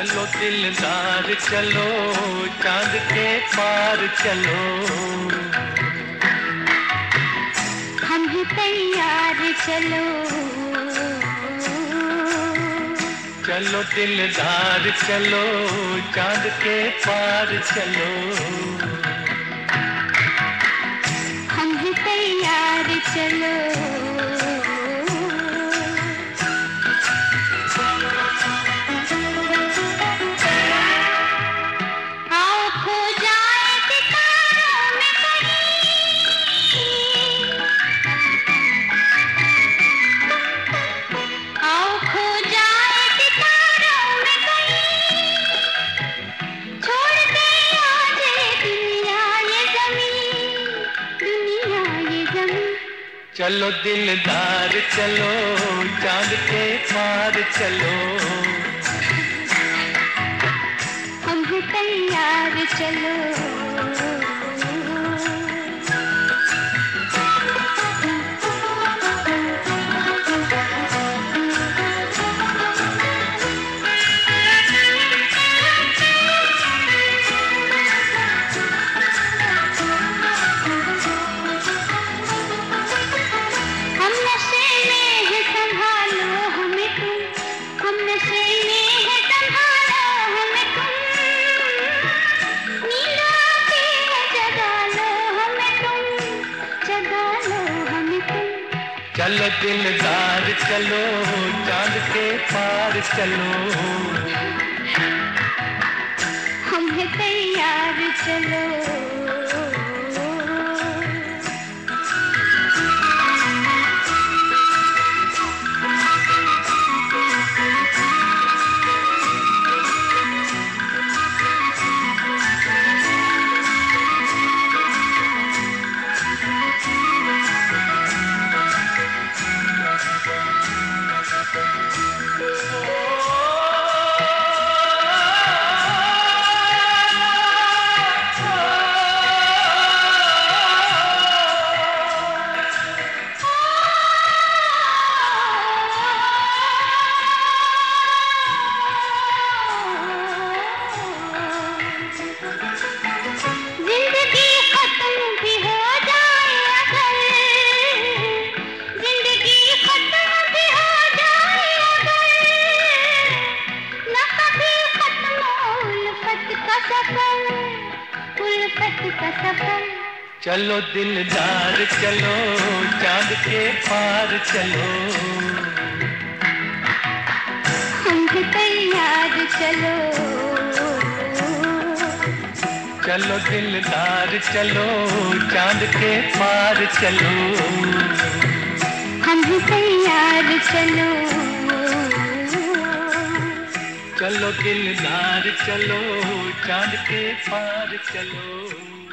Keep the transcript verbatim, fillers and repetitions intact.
चलो दिलदार चलो चांद के पार चलो, हम हैं तैयार चलो। चलो दिलदार चलो चांद के पार चलो, हम हैं तैयार चलो। चलो दिलदार चलो चांद के पार चलो, हम हैं तैयार चलो। चलो दिलदार चलो चांद के पार चलो, हम हैं तैयार चलो। चलो दिलदार चलो चांद के पार चलो, हम हैं तैयार चलो। चलो दिलदार चलो चांद के पार चलो, हम हैं तैयार चलो। चलो दिलदार चलो चांद के पार चलो।